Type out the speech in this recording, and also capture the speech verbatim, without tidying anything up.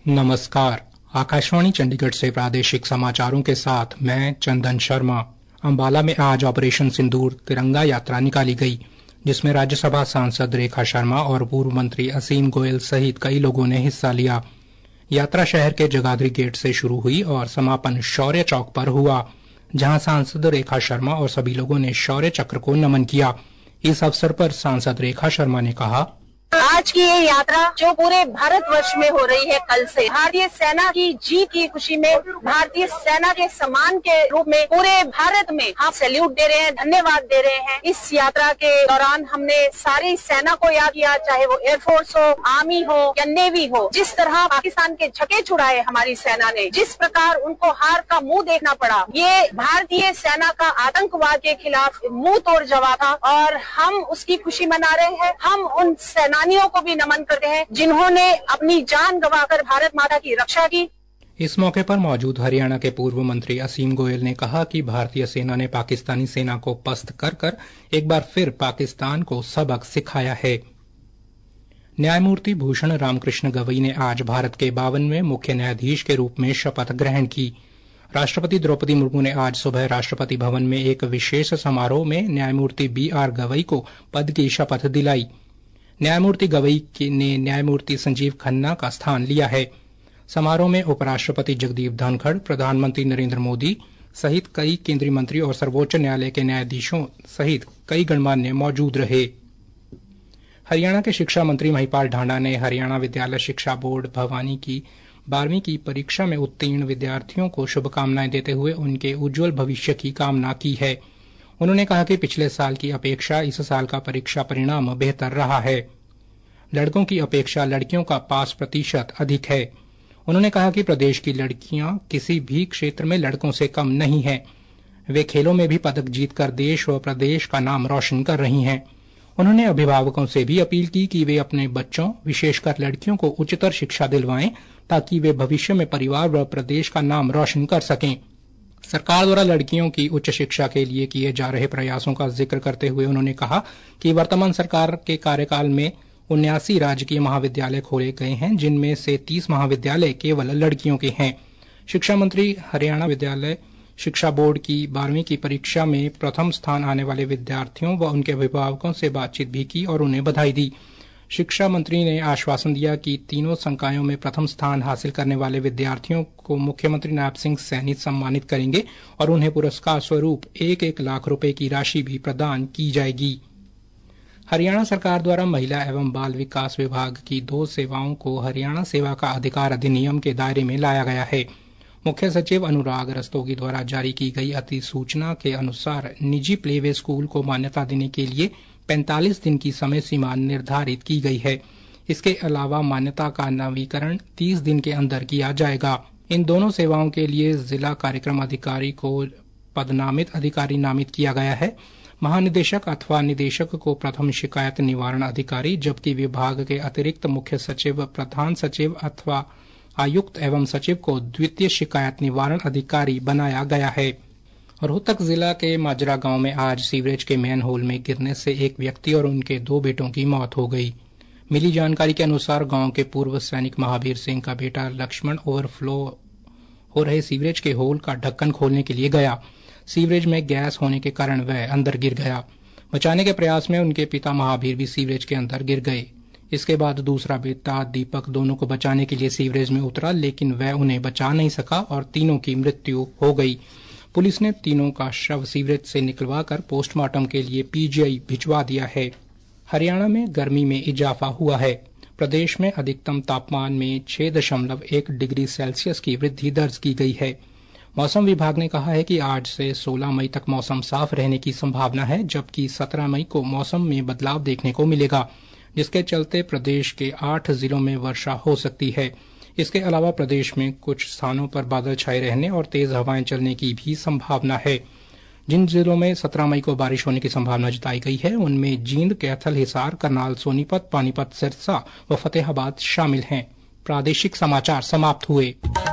नमस्कार। आकाशवाणी चंडीगढ़ से प्रादेशिक समाचारों के साथ मैं चंदन शर्मा। अंबाला में आज ऑपरेशन सिंदूर तिरंगा यात्रा निकाली गई, जिसमें राज्यसभा सांसद रेखा शर्मा और पूर्व मंत्री असीम गोयल सहित कई लोगों ने हिस्सा लिया। यात्रा शहर के जगाधरी गेट से शुरू हुई और समापन शौर्य चौक पर हुआ, जहां सांसद रेखा शर्मा और सभी लोगों ने शौर्य चक्र को नमन किया। इस अवसर पर सांसद रेखा शर्मा ने कहा, आज की ये यात्रा जो पूरे भारतवर्ष में हो रही है, कल से भारतीय सेना की जीत की खुशी में, भारतीय सेना के सम्मान के रूप में पूरे भारत में हम सैल्यूट दे रहे हैं, धन्यवाद दे रहे हैं। इस यात्रा के दौरान हमने सारी सेना को याद किया, चाहे वो एयरफोर्स हो, आर्मी हो या नेवी हो। जिस तरह पाकिस्तान के छक्के छुड़ाए हमारी सेना ने, जिस प्रकार उनको हार का मुंह देखना पड़ा, ये भारतीय सेना का आतंकवाद के खिलाफ मुंह तोड़ जवाब था और हम उसकी खुशी मना रहे हैं। हम उन सेना को भी नमन करते हैं जिन्होंने अपनी जान गंवाकर भारत माता की रक्षा की। इस मौके पर मौजूद हरियाणा के पूर्व मंत्री असीम गोयल ने कहा कि भारतीय सेना ने पाकिस्तानी सेना को पस्त कर कर एक बार फिर पाकिस्तान को सबक सिखाया है। न्यायमूर्ति भूषण रामकृष्ण गवई ने आज भारत के बावनवें मुख्य न्यायाधीश के रूप में शपथ ग्रहण की। राष्ट्रपति द्रौपदी मुर्मू ने आज सुबह राष्ट्रपति भवन में एक विशेष समारोह में न्यायमूर्ति बी आर गवई को पद की शपथ दिलाई। न्यायमूर्ति गवई ने न्यायमूर्ति संजीव खन्ना का स्थान लिया है। समारोह में उपराष्ट्रपति जगदीप धनखड़, प्रधानमंत्री नरेंद्र मोदी सहित कई केंद्रीय मंत्री और सर्वोच्च न्यायालय के न्यायाधीशों सहित कई गणमान्य मौजूद रहे। हरियाणा के शिक्षा मंत्री महिपाल ढांडा ने हरियाणा विद्यालय शिक्षा बोर्ड भवानी की बारहवीं की परीक्षा में उत्तीर्ण विद्यार्थियों को शुभकामनाएं देते हुए उनके उज्जवल भविष्य की कामना की है। उन्होंने कहा कि पिछले साल की अपेक्षा इस साल का परीक्षा परिणाम बेहतर रहा है। लड़कों की अपेक्षा लड़कियों का पास प्रतिशत अधिक है। उन्होंने कहा कि प्रदेश की लड़कियां किसी भी क्षेत्र में लड़कों से कम नहीं हैं। वे खेलों में भी पदक जीतकर देश व प्रदेश का नाम रोशन कर रही हैं। उन्होंने अभिभावकों से भी अपील की कि वे अपने बच्चों, विशेषकर लड़कियों को उच्चतर शिक्षा दिलवाएं, ताकि वे भविष्य में परिवार व प्रदेश का नाम रोशन कर सकें। सरकार द्वारा लड़कियों की उच्च शिक्षा के लिए किए जा रहे प्रयासों का जिक्र करते हुए उन्होंने कहा कि वर्तमान सरकार के कार्यकाल में उन्यासी राजकीय महाविद्यालय खोले गए हैं, जिनमें से तीस महाविद्यालय केवल लड़कियों के हैं। शिक्षा मंत्री हरियाणा विद्यालय शिक्षा बोर्ड की बारहवीं की परीक्षा में प्रथम स्थान आने वाले विद्यार्थियों व उनके अभिभावकों से बातचीत भी की और उन्हें बधाई दी। शिक्षा मंत्री ने आश्वासन दिया कि तीनों संकायों में प्रथम स्थान हासिल करने वाले विद्यार्थियों को मुख्यमंत्री नायब सिंह सैनी सम्मानित करेंगे और उन्हें पुरस्कार स्वरूप एक एक लाख रुपए की राशि भी प्रदान की जाएगी। हरियाणा सरकार द्वारा महिला एवं बाल विकास विभाग की दो सेवाओं को हरियाणा सेवा का अधिकार अधिनियम के दायरे में लाया गया है। मुख्य सचिव अनुराग रस्तोगी द्वारा जारी की गई अधिसूचना के अनुसार निजी प्लेवे स्कूल को मान्यता देने के लिए पैंतालीस दिन की समय सीमा निर्धारित की गई है। इसके अलावा मान्यता का नवीकरण तीस दिन के अंदर किया जाएगा। इन दोनों सेवाओं के लिए जिला कार्यक्रम अधिकारी को पदनामित अधिकारी नामित किया गया है। महानिदेशक अथवा निदेशक को प्रथम शिकायत निवारण अधिकारी, जबकि विभाग के अतिरिक्त मुख्य सचिव, प्रधान सचिव अथवा आयुक्त एवं सचिव को द्वितीय शिकायत निवारण अधिकारी बनाया गया है। रोहतक जिला के माजरा गांव में आज सीवरेज के मैन होल में गिरने से एक व्यक्ति और उनके दो बेटों की मौत हो गई। मिली जानकारी के अनुसार गांव के पूर्व सैनिक महावीर सिंह का बेटा लक्ष्मण ओवरफ्लो हो रहे सीवरेज के होल का ढक्कन खोलने के लिए गया। सीवरेज में गैस होने के कारण वह अंदर गिर गया। बचाने के प्रयास में उनके पिता महावीर भी सीवरेज के अंदर गिर गए। इसके बाद दूसरा बेटा दीपक दोनों को बचाने के लिए सीवरेज में उतरा, लेकिन वह उन्हें बचा नहीं सका और तीनों की मृत्यु हो गई। पुलिस ने तीनों का शव सीवरेज से निकलवाकर पोस्टमार्टम के लिए पीजीआई भिजवा दिया है। हरियाणा में गर्मी में इजाफा हुआ है। प्रदेश में अधिकतम तापमान में छह दशमलव एक डिग्री सेल्सियस की वृद्धि दर्ज की गई है। मौसम विभाग ने कहा है कि आज से सोलह मई तक मौसम साफ रहने की संभावना है, जबकि सत्रह मई को मौसम में बदलाव देखने को मिलेगा, जिसके चलते प्रदेश के आठ जिलों में वर्षा हो सकती है। इसके अलावा प्रदेश में कुछ स्थानों पर बादल छाए रहने और तेज हवाएं चलने की भी संभावना है। जिन जिलों में सत्रह मई को बारिश होने की संभावना जताई गई है, उनमें जींद, कैथल, हिसार, करनाल, सोनीपत, पानीपत, सिरसा व फतेहाबाद शामिल हैं। प्रादेशिक समाचार समाप्त हुए।